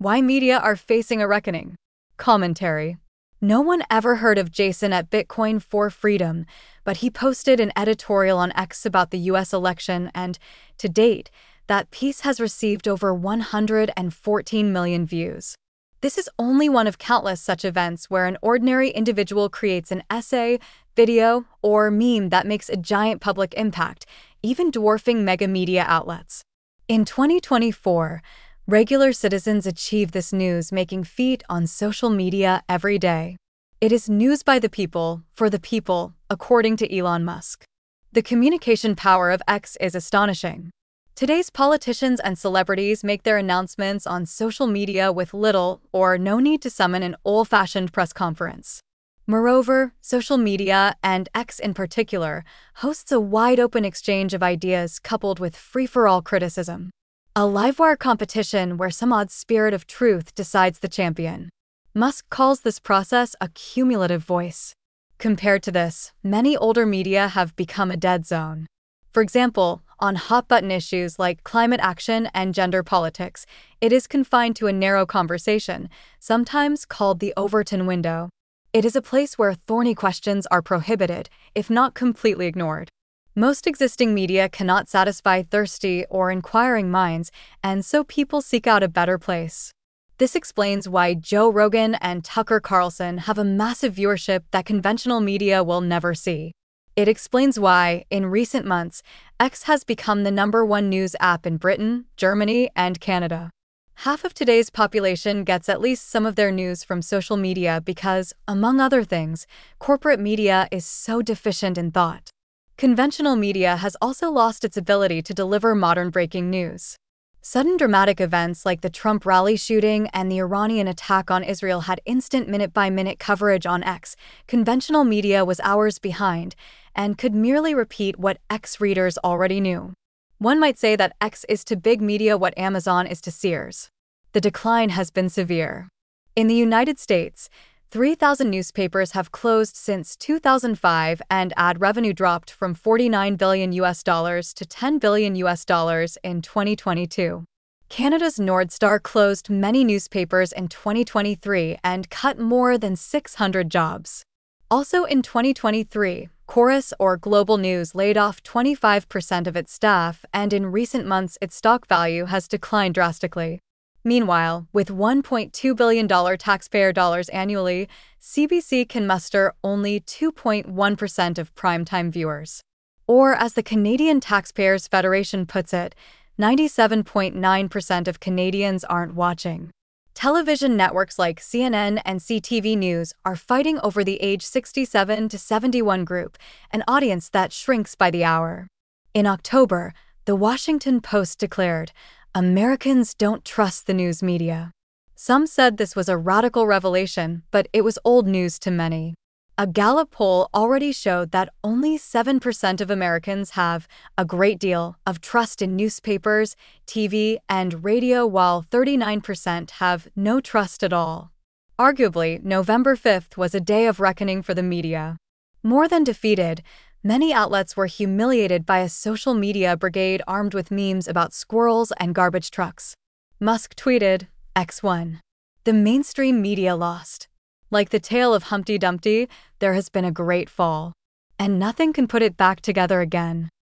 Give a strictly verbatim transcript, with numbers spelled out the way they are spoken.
Why media are facing a reckoning. Commentary. No one ever heard of Jason at Bitcoin for Freedom, but he posted an editorial on X about the U S election and, to date, that piece has received over one hundred fourteen million views. This is only one of countless such events where an ordinary individual creates an essay, video, or meme that makes a giant public impact, even dwarfing mega media outlets. In twenty twenty-four, regular citizens achieve this news-making feat on social media every day. It is news by the people, for the people, according to Elon Musk. The communication power of X is astonishing. Today's politicians and celebrities make their announcements on social media with little or no need to summon an old-fashioned press conference. Moreover, social media, and X in particular, hosts a wide-open exchange of ideas coupled with free-for-all criticism. A livewire competition where some odd spirit of truth decides the champion. Musk calls this process a cumulative voice. Compared to this, many older media have become a dead zone. For example, on hot-button issues like climate action and gender politics, it is confined to a narrow conversation, sometimes called the Overton window. It is a place where thorny questions are prohibited, if not completely ignored. Most existing media cannot satisfy thirsty or inquiring minds, and so people seek out a better place. This explains why Joe Rogan and Tucker Carlson have a massive viewership that conventional media will never see. It explains why, in recent months, X has become the number one news app in Britain, Germany, and Canada. Half of today's population gets at least some of their news from social media because, among other things, corporate media is so deficient in thought. Conventional media has also lost its ability to deliver modern breaking news. Sudden dramatic events like the Trump rally shooting and the Iranian attack on Israel had instant minute-by-minute coverage on X. Conventional media was hours behind and could merely repeat what X readers already knew. One might say that X is to big media what Amazon is to Sears. The decline has been severe. In the United States, three thousand newspapers have closed since two thousand five, and ad revenue dropped from forty-nine billion U S dollars to ten billion U S dollars in twenty twenty-two. Canada's Nordstar closed many newspapers in twenty twenty-three and cut more than six hundred jobs. Also in twenty twenty-three, Chorus or Global News laid off twenty-five percent of its staff, and in recent months its stock value has declined drastically. Meanwhile, with one point two billion dollars taxpayer dollars annually, C B C can muster only two point one percent of primetime viewers. Or, as the Canadian Taxpayers Federation puts it, ninety-seven point nine percent of Canadians aren't watching. Television networks like C N N and C T V News are fighting over the age sixty-seven to seventy-one group, an audience that shrinks by the hour. In October, The Washington Post declared, "Americans don't trust the news media." Some said this was a radical revelation, but it was old news to many. A Gallup poll already showed that only seven percent of Americans have a great deal of trust in newspapers, T V, and radio, while thirty-nine percent have no trust at all. Arguably, November fifth was a day of reckoning for the media. More than defeated, many outlets were humiliated by a social media brigade armed with memes about squirrels and garbage trucks. Musk tweeted, X one. The mainstream media lost. Like the tale of Humpty Dumpty, there has been a great fall. And nothing can put it back together again.